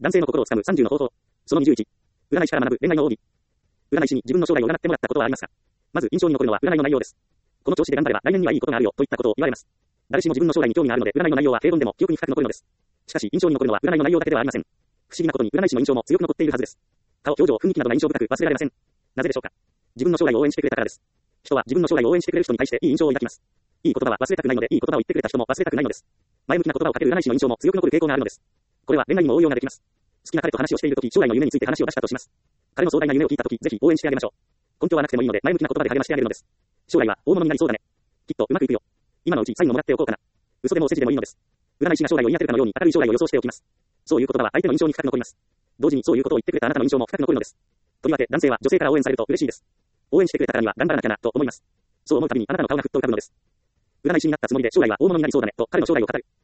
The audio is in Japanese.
男性の心をつかむ30の方法。その21。占い師から学ぶ恋愛の奥義。占い師に自分の将来を占ってもらったことはありますか？まず印象に残るのは占いの内容です。この調子で頑張れば来年にはいいことがあるよといったことを言われます。誰しも自分の将来に興味があるので占いの内容は平凡でも記憶に深く残るのです。しかし印象に残るのは占いの内容だけではありません。不思議なことに占い師の印象も強く残っているはずです。顔、表情、雰囲気などが印象深く忘れられません。なぜでしょうか？自分の将来を応援してくれたからです。人は自分の将来を応援してくれる人に対していい印象を抱きます。いい言葉は忘れたくないので、いい言葉を言ってくれた人も忘れたくないのです。前向きな言葉をかける占い師の印象も強く残る傾向があるのです。これは恋愛にも応用ができます。好きな彼と話をしているとき、将来の夢について話を出したとします。彼の壮大な夢を聞いたとき、ぜひ応援してあげましょう。根拠はなくてもいいので、前向きな言葉で励ましてあげるのです。将来は大物になりそうだね。きっとうまくいくよ。今のうちサインをもらっておこうかな。嘘でもお世辞でもいいのです。占い師が将来を言い当てるかのように明るい将来を予想しておきます。そういう言葉は相手の印象に深く残ります。同時にそういうことを言ってくれたあなたの印象も深く残るのです。とりわけ男性は女性から応援されると嬉しいです。応援してくれたからには頑張らなきゃなと思います。そう思うたびにあなたの顔がふっと浮かぶのです。占い師になったつもりで将来は大物になりそうだねと彼の将来を語る。